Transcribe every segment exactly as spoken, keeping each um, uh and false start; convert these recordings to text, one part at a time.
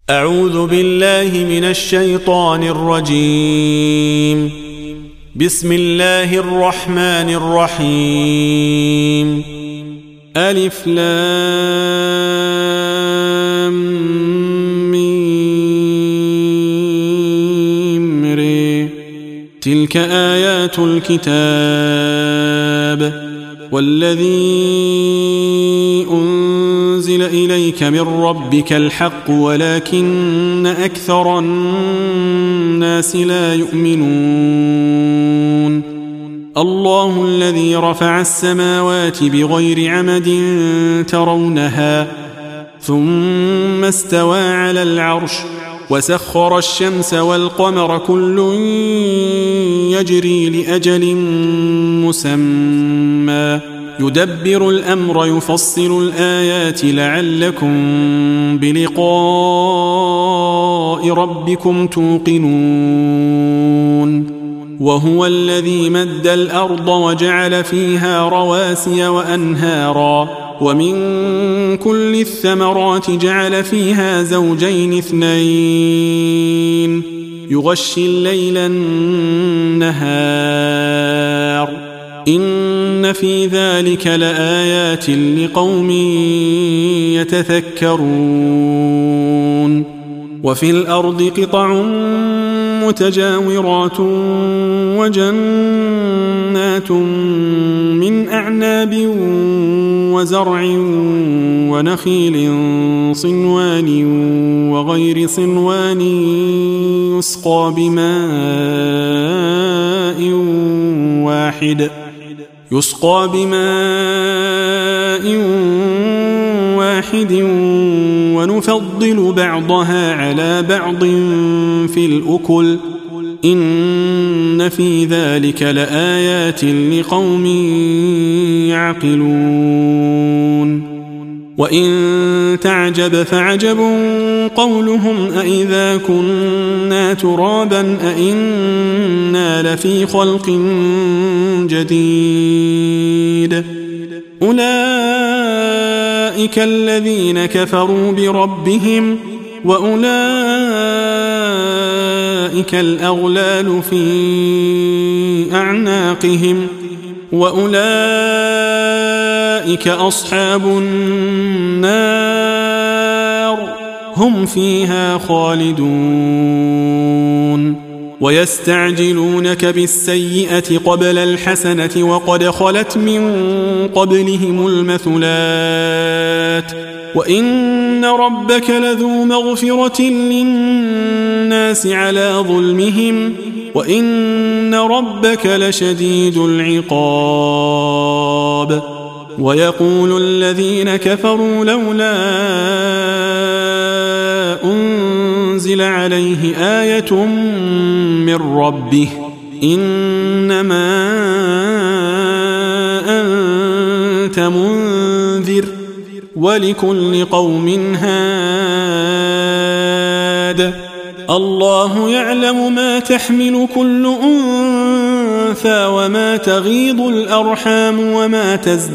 أعوذ بالله من الشيطان الرجيم. بسم الله الرحمن الرحيم. ألف لام ميم ر. تلك آيات الكتاب والذي أنزل إليك من ربك الحق ولكن أكثر الناس لا يؤمنون. الله الذي رفع السماوات بغير عمد ترونها ثم استوى على العرش وسخر الشمس والقمر كل يجري لأجل مسمى يدبر الأمر يفصل الآيات لعلكم بلقاء ربكم توقنون. وهو الذي مد الأرض وجعل فيها رواسي وأنهارا ومن كل الثمرات جعل فيها زوجين اثنين يغشي الليل النهار إن في ذلك لآيات لقوم يتذكرون. وفي الأرض قطع متجاورات وجنات من أعناب وزرع ونخيل صنوان وغير صنوان يسقى بماء واحد يسقى بماء واحد ونفضل بعضها على بعض في الأكل إن في ذلك لآيات لقوم يعقلون. وإن تعجب فعجب قولهم أإذا كنا ترابا أإنا لفي خلق جديد. أولئك الذين كفروا بربهم وأولئك الأغلال في أعناقهم وأولئك أصحاب النار هم فيها خالدون. ويستعجلونك بالسيئة قبل الحسنة وقد خلت من قبلهم المثلات وإن ربك لذو مغفرة للناس على ظلمهم وإن ربك لشديد العقاب. ويقول الذين كفروا لولا أنزل عليه آية من ربه إنما أنت منذر ولكل قوم هاد. الله يعلم ما تحمل كل أنثى وما تغيض الأرحام وما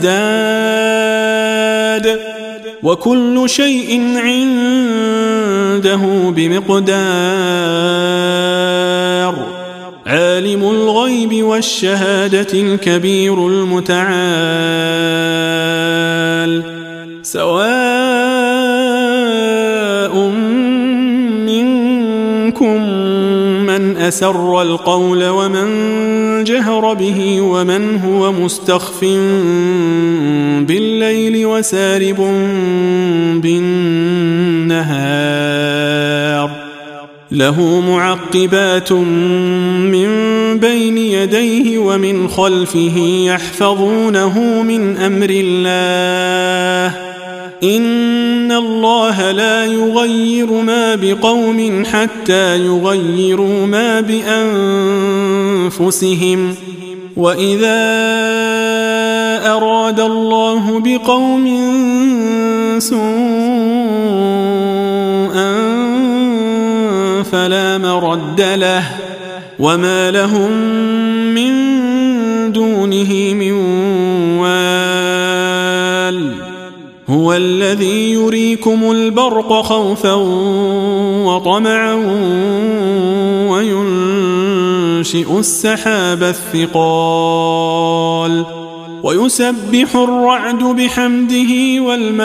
تزداد وكل شيء عنده بمقدار. عالم الغيب والشهادة الكبير المتعال سواء منكم من أسر القول ومن جهر به ومن هو مستخف بالليل وسارب بالنهار له معقبات من بين يديه ومن خلفه يحفظونه من أمر الله إن الله لا يغير ما بقوم حتى يغيروا ما بأنفسهم وإذا أراد الله بقوم سوءا فلا مرد له وما لهم من دونه من وال هو الذي يريكم البرق خوفا وطمعا وينشئ السحاب الثقال ويسبح الرعد بحمده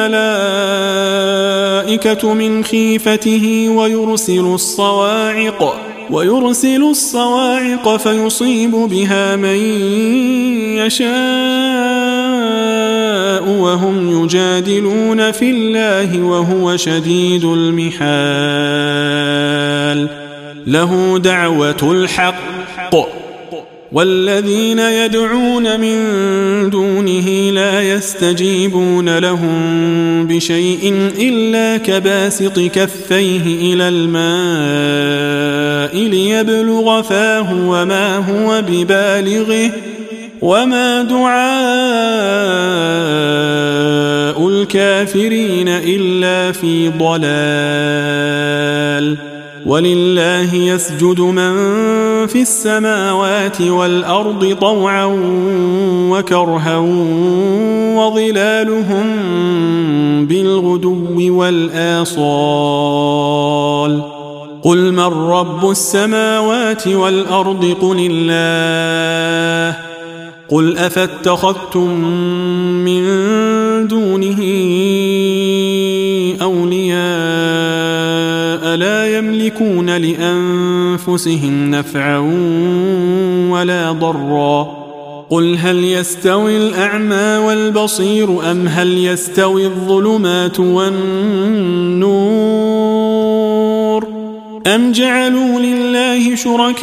والملائكة من خيفته ويرسل الصواعق ويرسل الصواعق فيصيب بها من يشاء وهم يجادلون في الله وهو شديد المحال له دعوة الحق والذين يدعون من دونه لا يستجيبون لهم بشيء إلا كباسط كفيه إلى الماء ليبلغ فاه وما هو ببالغه وما دعاء الكافرين إلا في ضلال ولله يسجد من في السماوات والأرض طوعا وكرها وظلالهم بالغدو والآصال قل من رب السماوات والأرض قل الله قل أفاتخذتم من دونه أولياء لا يملكون لأنفسهم نفعا ولا ضرا قل هل يستوي الأعمى والبصير أم هل يستوي الظلمات والنور أم جعلوا لله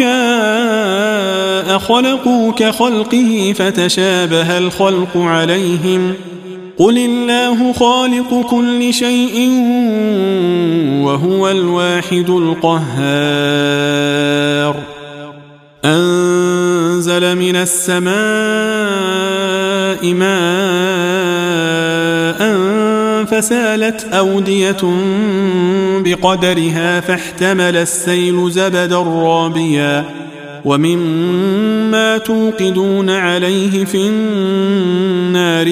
شركاء خلقوا كخلقه فتشابه الخلق عليهم قل الله خالق كل شيء وهو الواحد القهار أنزل من السماء ماء فسالت أودية بقدرها فاحتمل السيل زبدا رابيا ومما توقدون عليه في النار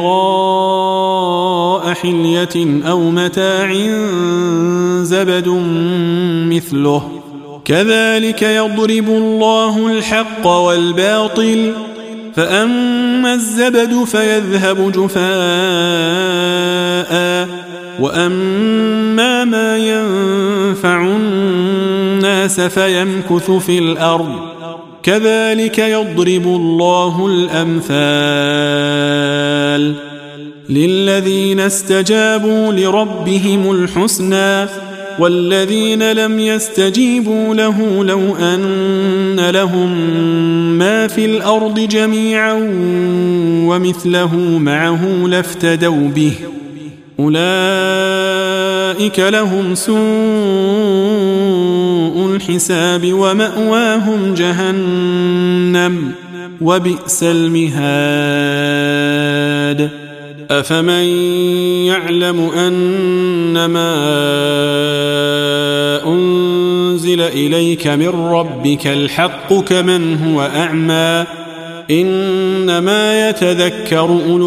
ابتغاء حلية أو متاع زبد مثله كذلك يضرب الله الحق والباطل فأما الزبد فيذهب جفاء وأما ما ينفع الناس فيمكث في الأرض كذلك يضرب الله الأمثال للذين استجابوا لربهم الحسنى والذين لم يستجيبوا له لو أن لهم ما في الأرض جميعا ومثله معه لافتدوا به أولئك لهم سوء الحساب ومأواهم جهنم وبئس المهاد أفمن يعلم أنما أنزل إليك من ربك الحق كمن هو أعمى إنما يتذكر أولو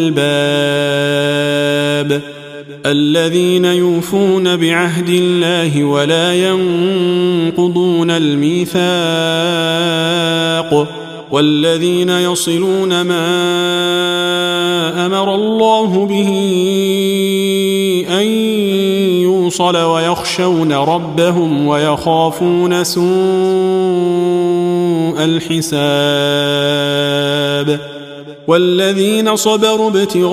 الألباب الذين يوفون بعهد الله ولا ينقضون الميثاق والذين يصلون ما أمر الله به أن يوصل ويخشون ربهم ويخافون سوء الحساب والذين صبروا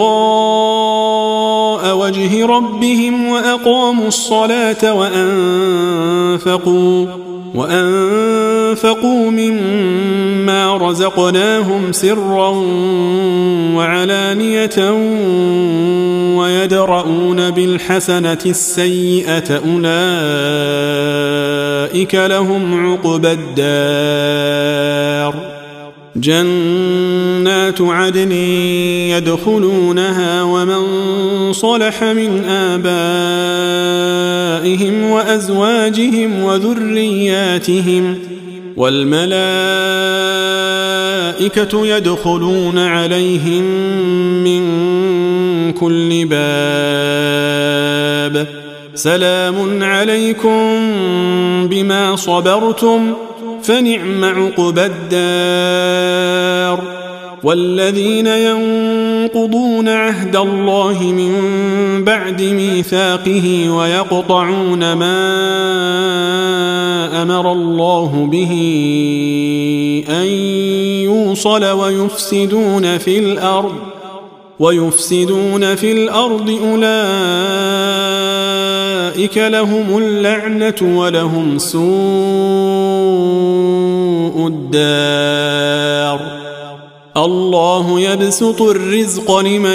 ابتغاء وجه ربهم وأقاموا الصلاة وأنفقوا وأنفقوا مما رزقناهم سرا وعلانية ويدرؤون بالحسنة السيئة أولئك لهم عقبى الدار جنات عدن يدخلونها ومن صلح من آبائهم وأزواجهم وذرياتهم والملائكة الملائكة يدخلون عليهم من كل باب سلام عليكم بما صبرتم فنعم عقبى الدار والذين ينقضون عهد الله من بعد ميثاقه ويقطعون ما أمر الله به أن يوصل ويفسدون في الأرض ويفسدون في الأرض أولئك لهم اللعنة ولهم سوء الدار الله يبسط الرزق لمن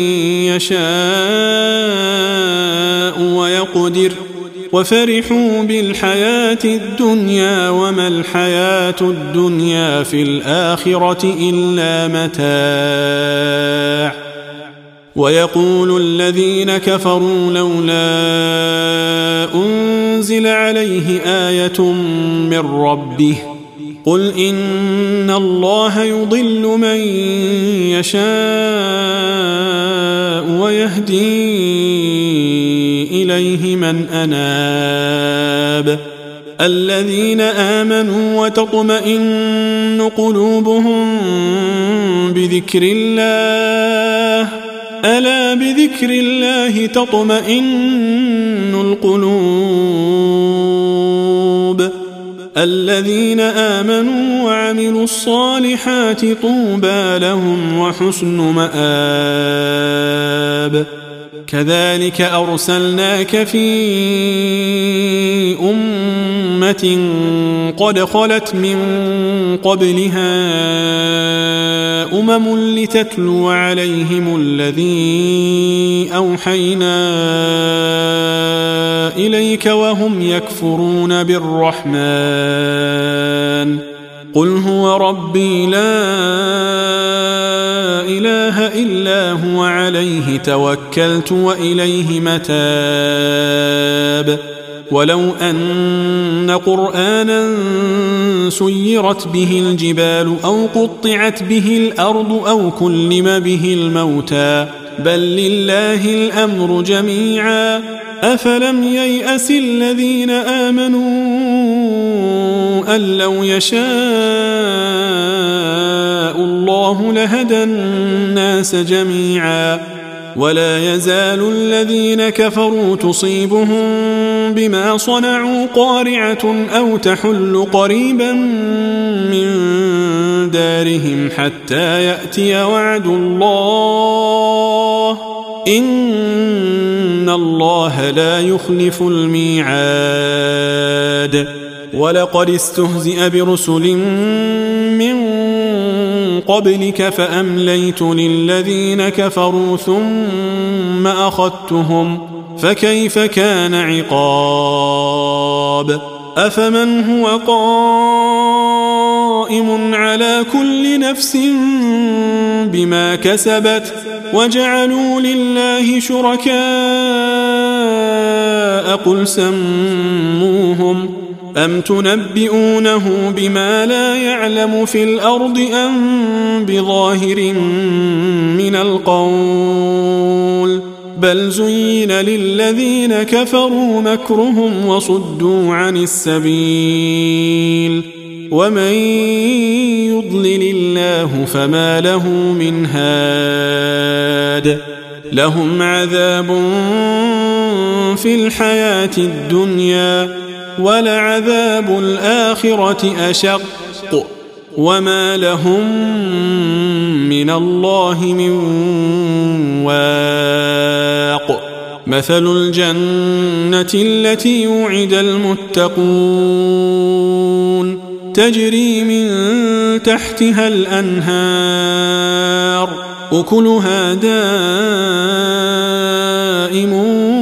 يشاء ويقدر وفرحوا بالحياة الدنيا وما الحياة الدنيا في الآخرة إلا متاع ويقول الذين كفروا لولا أنزل عليه آية من ربه قل إن الله يضل من يشاء ويهدي إليه من أناب الذين آمنوا وتطمئن قلوبهم بذكر الله ألا بذكر الله تطمئن القلوب الذين آمنوا وعملوا الصالحات طوبى لهم وحسن مآب كذلك أرسلناك في أمة قد خلت من قبلها أمم لتتلو عليهم الذي أوحينا إليك وهم يكفرون بالرحمن قل هو ربي لا إله إلا هو عليه توكلت وإليه متاب ولو أن قرآنا سيرت به الجبال أو قطعت به الأرض أو كلم به الموتى بل لله الأمر جميعا أفلم ييأس الذين آمنوا أن لو يشاء الله لهدى الناس جميعا ولا يزال الذين كفروا تصيبهم بما صنعوا قارعة أو تحل قريبا من دارهم حتى يأتي وعد الله إن الله لا يخلف الميعاد ولقد استهزئ برسل من قبلك فأمليت للذين كفروا ثم أخذتهم فكيف كان عقاب أفمن هو قائم على كل نفس بما كسبت وجعلوا لله شركاء قل سموهم أم تنبئونه بما لا يعلم في الأرض أم بظاهر من القول بل زين للذين كفروا مكرهم وصدوا عن السبيل ومن يضلل الله فما له من هاد لهم عذاب في الحياة الدنيا ولعذاب الآخرة أشق وما لهم من الله من واق مثل الجنة التي وعد المتقون تجري من تحتها الأنهار أكلها دائم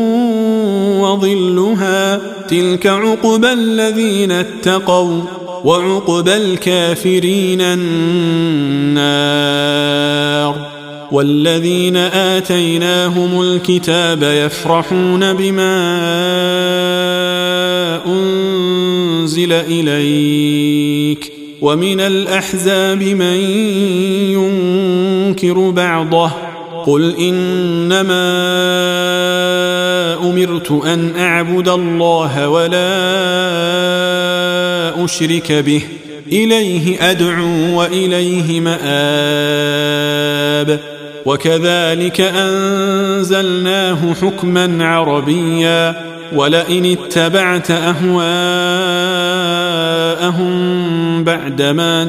وظلها تلك عقبى الذين اتقوا وعقبى الكافرين النار والذين آتيناهم الكتاب يفرحون بما أنزل إليك ومن الأحزاب من ينكر بعضه قل إنما أمرت أن أعبد الله ولا أشرك به إليه أدعو وإليه مآب وكذلك أنزلناه حكما عربيا ولئن اتبعت أهواءهم بعدما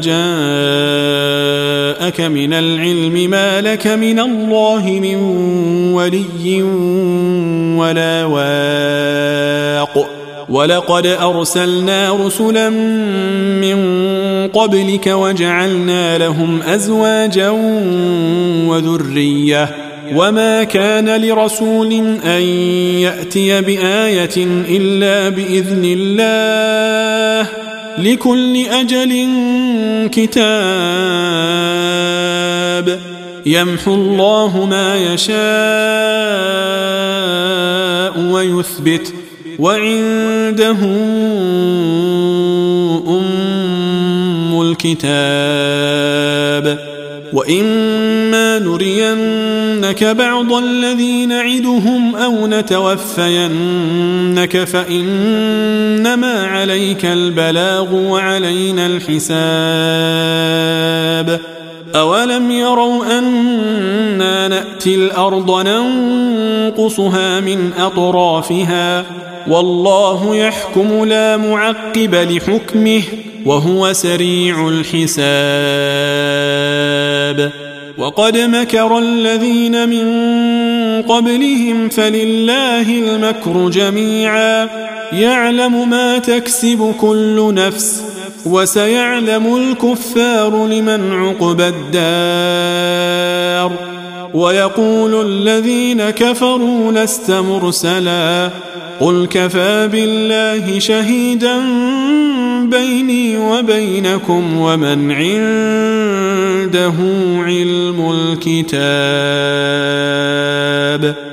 جاءك من العلم ما لك من الله من ولي ولا واق ولقد أرسلنا رسلا من قبلك وجعلنا لهم أزواجا وذرية وما كان لرسول أن يأتي بآية إلا بإذن الله لكل أجل كتاب يمحو الله ما يشاء ويثبت وعنده أم الكتاب وإما نرينك بعض الذي نعدهم أو نتوفينك فإنما عليك البلاغ وعلينا الحساب أولم يروا أنا نأتي الأرض ننقصها من أطرافها والله يحكم لا معقب لحكمه وهو سريع الحساب وقد مكر الذين من قبلهم فلله المكر جميعا يعلم ما تكسب كل نفس وسيعلم الكفار لمن عقبى الدار ويقول الذين كفروا لست مرسلا قل كفى بالله شهيدا بيني وبينكم ومن عنده علم الكتاب